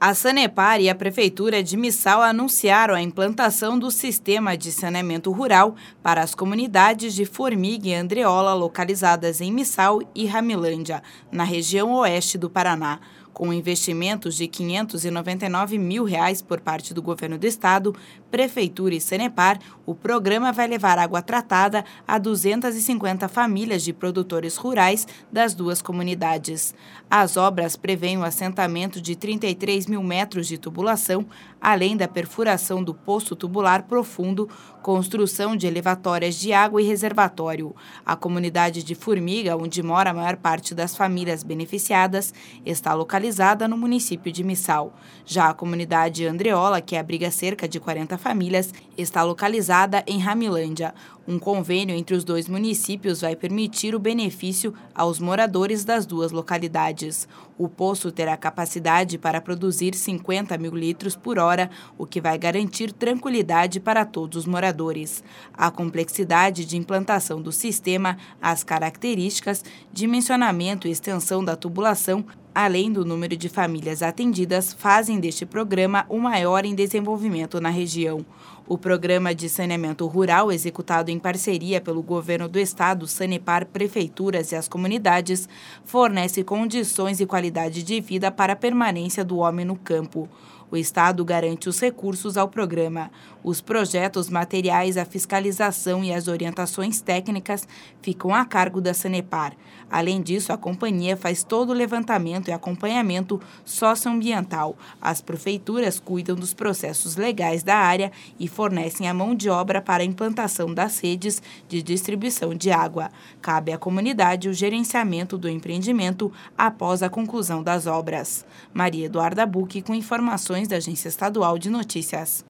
A Sanepar e a Prefeitura de Missal anunciaram a implantação do sistema de saneamento rural para as comunidades de Formiga e Andreola, localizadas em Missal e Ramilândia, na região oeste do Paraná. Com investimentos de R$ 599 mil por parte do governo do estado, Prefeitura e Sanepar, o programa vai levar água tratada a 250 famílias de produtores rurais das duas comunidades. As obras prevêem o assentamento de 33 mil metros de tubulação, além da perfuração do poço tubular profundo, construção de elevatórias de água e reservatório. A comunidade de Formiga, onde mora a maior parte das famílias beneficiadas, está localizada no município de Missal. Já a comunidade Andreola, que abriga cerca de 40 famílias, está localizada em Ramilândia. Um convênio entre os dois municípios vai permitir o benefício aos moradores das duas localidades. O poço terá capacidade para produzir 50 mil litros por hora, o que vai garantir tranquilidade para todos os moradores. A complexidade de implantação do sistema, as características, dimensionamento e extensão da tubulação, além do número de famílias atendidas, fazem deste programa o maior em desenvolvimento na região. O programa de saneamento rural, executado em parceria pelo governo do estado, Sanepar, prefeituras e as comunidades, fornece condições e qualidade de vida para a permanência do homem no campo. O estado garante os recursos ao programa. Os projetos materiais, a fiscalização e as orientações técnicas ficam a cargo da Sanepar. Além disso, a companhia faz todo o levantamento e acompanhamento socioambiental. As prefeituras cuidam dos processos legais da área e fornecem a mão de obra para a implantação das redes de distribuição de água. Cabe à comunidade o gerenciamento do empreendimento após a conclusão das obras. Maria Eduarda Bucchi, com informações da Agência Estadual de Notícias.